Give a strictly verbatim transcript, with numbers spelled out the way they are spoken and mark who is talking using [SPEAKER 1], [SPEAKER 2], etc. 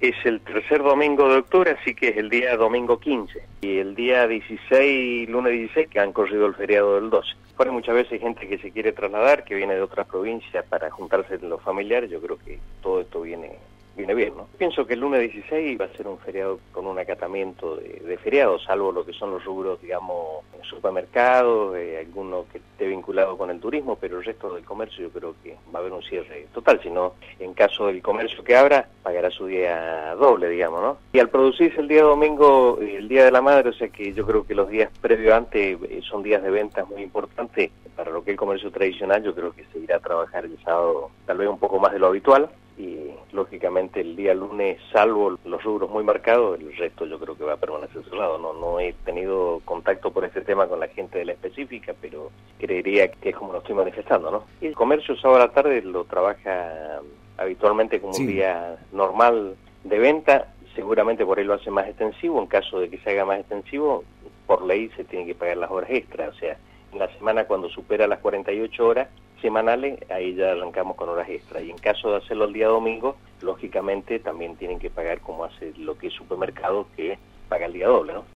[SPEAKER 1] Es el tercer domingo de octubre, así que es el día domingo quince. Y el día dieciséis, lunes dieciséis, que han corrido el feriado del doce. Por muchas veces hay gente que se quiere trasladar, que viene de otras provincias para juntarse con los familiares. Yo creo que todo esto viene viene bien, ¿no? Pienso que el lunes dieciséis va a ser un feriado con un acatamiento de, de feriados, salvo lo que son los rubros, digamos, supermercados, eh, alguno que esté vinculado con el turismo, pero el resto del comercio yo creo que va a haber un cierre total, si no, en caso del comercio que abra, pagará su día doble, digamos, ¿no? Y al producirse el día domingo, el Día de la Madre, o sea que yo creo que los días previo antes eh, son días de ventas muy importantes para lo que es el comercio tradicional. Yo creo que se irá a trabajar el sábado tal vez un poco más de lo habitual, y lógicamente el día lunes, salvo los rubros muy marcados, el resto yo creo que va a permanecer cerrado. No, no he tenido contacto por este tema con la gente de la específica, pero creería que es como lo estoy manifestando, ¿no? Y el comercio sábado a la tarde lo trabaja habitualmente como sí. un día normal de venta. Seguramente por ahí lo hace más extensivo. En caso de que se haga más extensivo, por ley se tienen que pagar las horas extras. O sea, en la semana cuando supera las cuarenta y ocho horas semanales, ahí ya arrancamos con horas extras. Y en caso de hacerlo el día domingo, lógicamente también tienen que pagar como hace lo que es supermercado, que paga el día doble, ¿no?